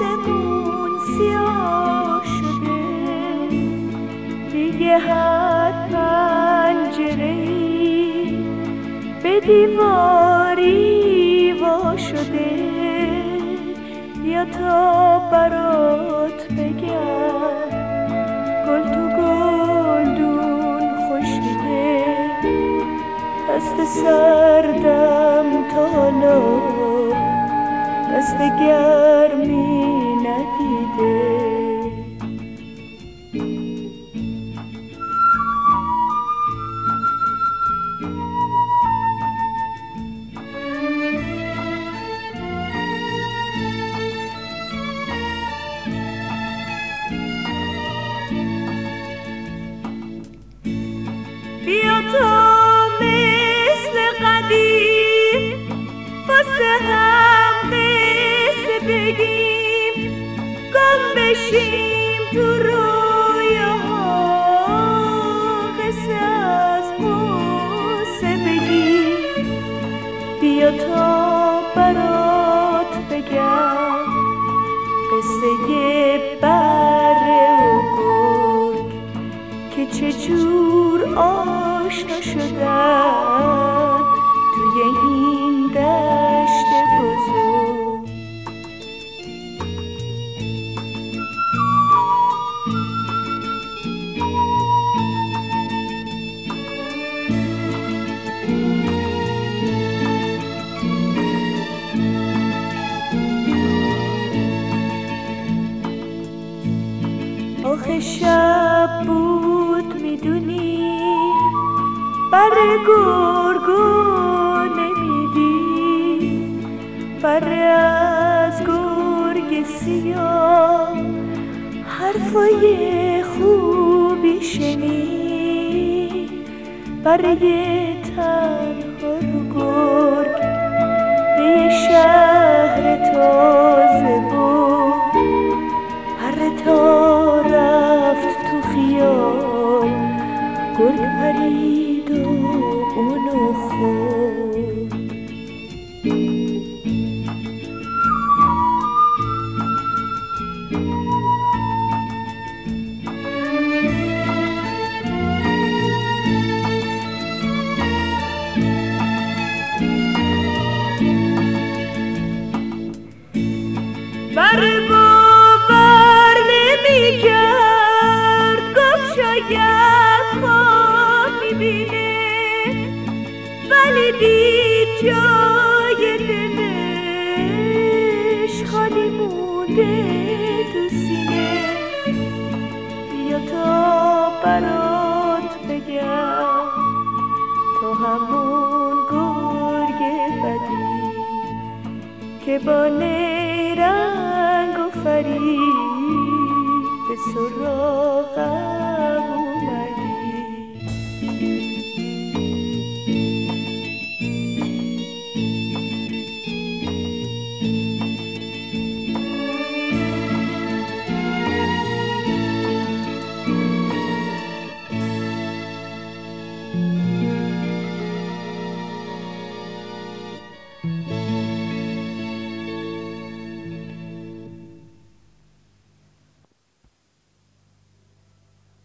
آسمون سیاه شده، دیگه هر پنجره‌ای به دیواری وا شده. بیا تا برات بگم گل تو گلدون خشکیده، دست سردم تا حالا دست گرمی ندیده. بیا تا مثل قدیم واسه هم قصه بگیم، گم بشیم تو رویاها، قصه از قصه بگیم. بیا تا برات بگم قصه بره و گرگ که چجور آشنا شدن توی این دشت بزرگ. آخه شب بود میدونی بره گرگو نمیدی، بره از گرگ سیاه حرفای خوبی شنید، بره تنها رو گرگ به یه شهر تازه بود، بره تا رفت تو خیال گرگ پرید و اونو خورد. بره باور نمی‌کرد، گفت شاید خواب می‌بینه، ولی دید جای دلش خالی مونده تو سینه. بیا تا برات بگم تو همون گرگ بدی که با نیرنگ و فریب به سراغم